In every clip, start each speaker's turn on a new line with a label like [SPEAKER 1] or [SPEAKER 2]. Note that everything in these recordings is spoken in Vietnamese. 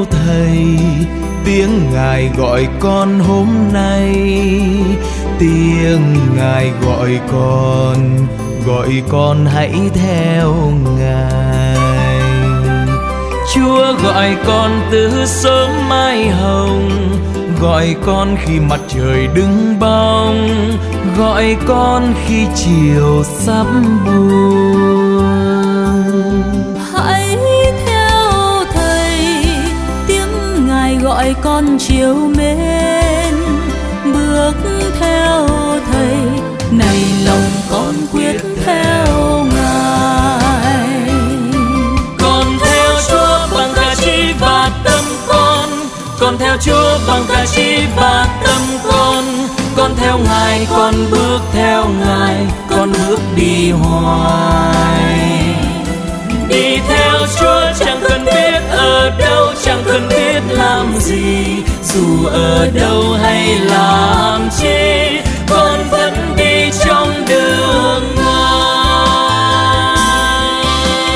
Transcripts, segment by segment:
[SPEAKER 1] theo Thầy, tiếng Ngài gọi con hôm nay, tiếng Ngài gọi con hãy theo Ngài. Chúa gọi con từ sớm mai hồng, gọi con khi mặt trời đứng bóng, gọi con khi chiều sắp buông.
[SPEAKER 2] Hãy theo Thầy, tiếng Ngài gọi con chiều mến. Bước theo Thầy, này lòng con quyết theo Ngài.
[SPEAKER 1] Con theo Chúa bằng cả trí và tâm con theo Chúa bằng cả trí và tâm con theo Ngài, con bước theo Ngài, con bước đi hoài. Đi theo Chúa chẳng cần biết ở đâu, chẳng cần biết làm gì, dù ở đâu hay làm chi, con vẫn đi trong đường Ngài.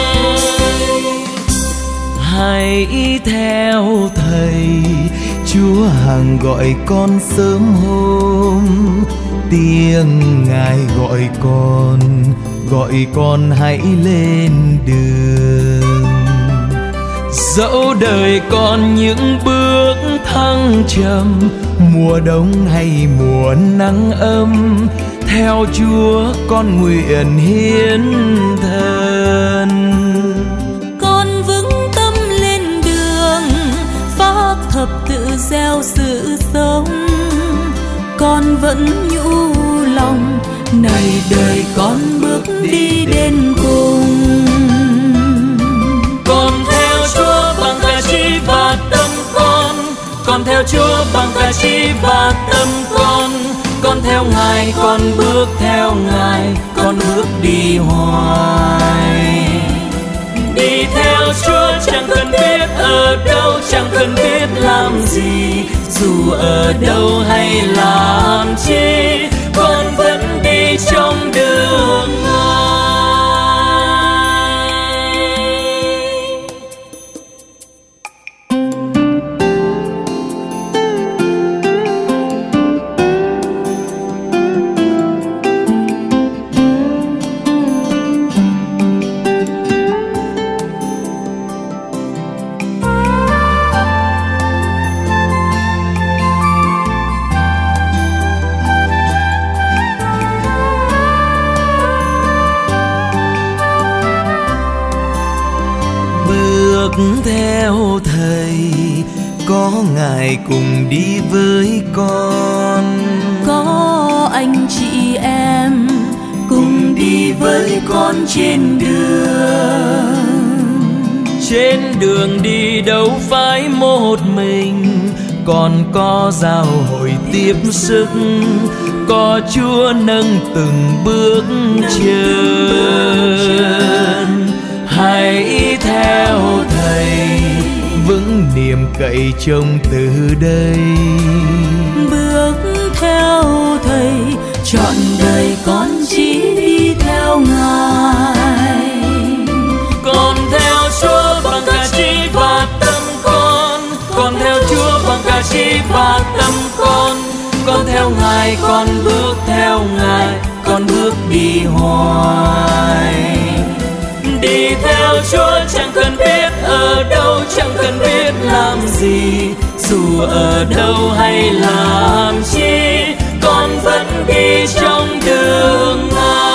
[SPEAKER 1] Hãy theo Thầy, Chúa hằng gọi con sớm hôm, tiếng Ngài gọi con hãy lên đường. Dẫu đời còn những bước thăng trầm, mùa đông hay mùa nắng ấm, theo Chúa con nguyện hiến thân.
[SPEAKER 2] Con vững tâm lên đường, phác thập tự gieo sự sống. Con vẫn nhủ lòng, này đời con bước đi đến cùng.
[SPEAKER 1] Con theo Chúa bằng cả trí và tâm con theo Chúa bằng cả trí và tâm con theo Ngài, con bước theo Ngài, con bước đi hoài. Đi theo Chúa chẳng cần biết ở đâu, chẳng cần biết làm gì, dù ở đâu hay làm chi, con vẫn đi trong đường Ngài. Theo Thầy, có Ngài cùng đi với con,
[SPEAKER 2] có anh chị em cùng đi với con trên
[SPEAKER 1] đường đi đâu phải một mình, còn có giao hội tiếp sức, có Chúa nâng từng bước chân. Hãy theo Thầy, vững niềm cậy trông từ đây.
[SPEAKER 2] Bước theo Thầy, trọn đời con chỉ đi theo Ngài.
[SPEAKER 1] Con theo Chúa bằng cả trí và tâm con theo Chúa bằng cả trí và tâm con theo Ngài, con bước theo Ngài, con bước đi hoài. Đi theo Chúa chẳng cần biết ở đâu, chẳng cần biết làm gì, dù ở đâu hay làm chi, con vẫn đi trong đường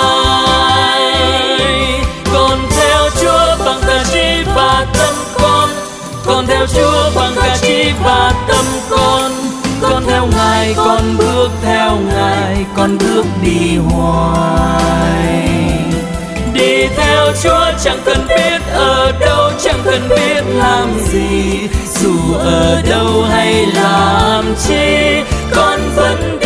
[SPEAKER 1] Ngài. Con theo Chúa bằng cả trí và tâm con theo Chúa bằng cả trí và tâm con theo Ngài, con bước theo Ngài, con bước đi hoài. Đi theo Chúa chẳng cần biết ở đâu, chẳng cần biết làm gì, dù ở đâu hay làm chi, con vẫn